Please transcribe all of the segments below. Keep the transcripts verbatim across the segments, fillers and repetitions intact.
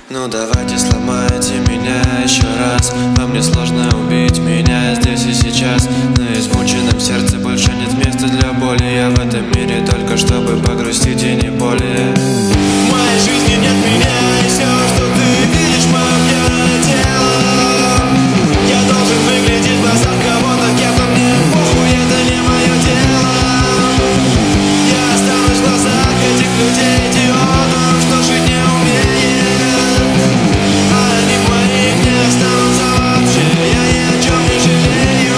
Ну давайте сломайте меня еще раз. Вам не сложно убить меня здесь и сейчас. На измученном сердце больше нет места для боли. Я в этом мире только чтобы погрустить и не более. В моей жизни нет меня, и все, что ты видишь, мое пьяное тело. Я должен выглядеть в глазах кого-то кем-то, мне похуй, это не мое дело. Я останусь в глазах этих людей идиотом, что жить не умеет. А они в моих не останутся вообще, я ни о чем не жалею.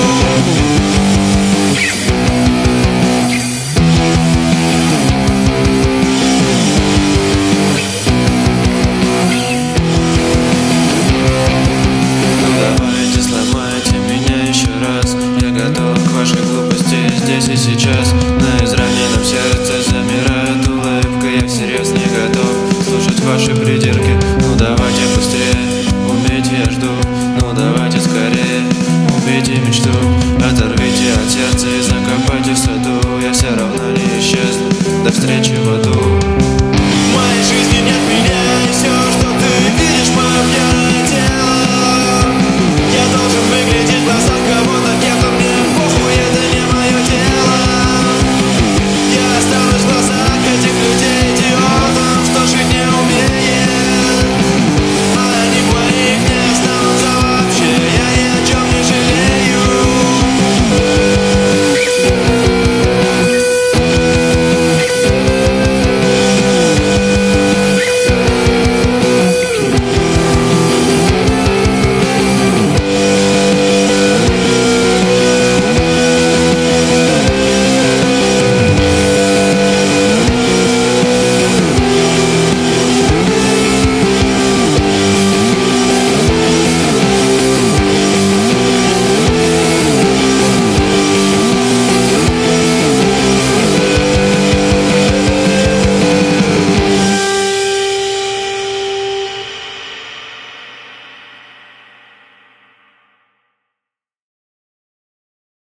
Ну давайте сломайте меня еще раз. Я готов к вашей глупости здесь и сейчас. На израненном сердце замирает улыбка. Я всерьез не готов слушать ваши придирки. Ну давайте быстрее, убейте, я жду. Ну давайте скорее, убейте мечту. Оторвите от сердца и закопайте в саду. Я все равно не исчезну, до встречи в аду.